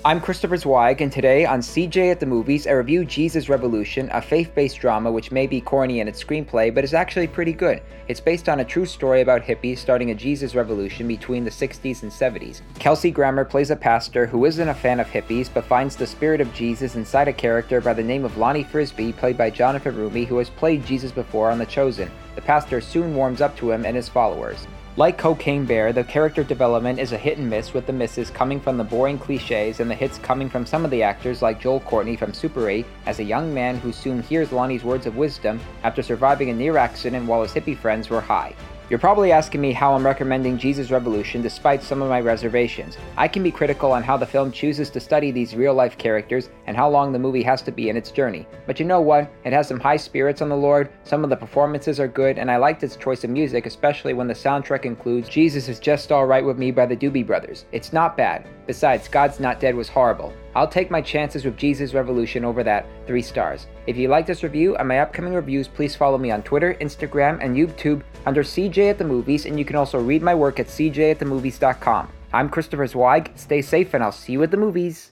I'm Christopher Zweig, and today on CJ at the Movies, I review Jesus Revolution, a faith-based drama which may be corny in its screenplay, but is actually pretty good. It's based on a true story about hippies starting a Jesus revolution between the 60s and 70s. Kelsey Grammer plays a pastor who isn't a fan of hippies, but finds the spirit of Jesus inside a character by the name of Lonnie Frisbee, played by Jonathan Roumie, who has played Jesus before on The Chosen. The pastor soon warms up to him and his followers. Like Cocaine Bear, the character development is a hit and miss, with the misses coming from the boring cliches and the hits coming from some of the actors like Joel Courtney from Super 8 as a young man who soon hears Lonnie's words of wisdom after surviving a near accident while his hippie friends were high. You're probably asking me how I'm recommending Jesus Revolution despite some of my reservations. I can be critical on how the film chooses to study these real-life characters and how long the movie has to be in its journey. But you know what? It has some high spirits on the Lord, some of the performances are good, and I liked its choice of music, especially when the soundtrack includes Jesus Is Just Alright With Me by the Doobie Brothers. It's not bad. Besides, God's Not Dead was horrible. I'll take my chances with Jesus Revolution over that, 3 stars. If you like this review and my upcoming reviews, please follow me on Twitter, Instagram, and YouTube under CJ at the Movies, and you can also read my work at cjatthemovies.com. I'm Christopher Zweig, stay safe, and I'll see you at the movies.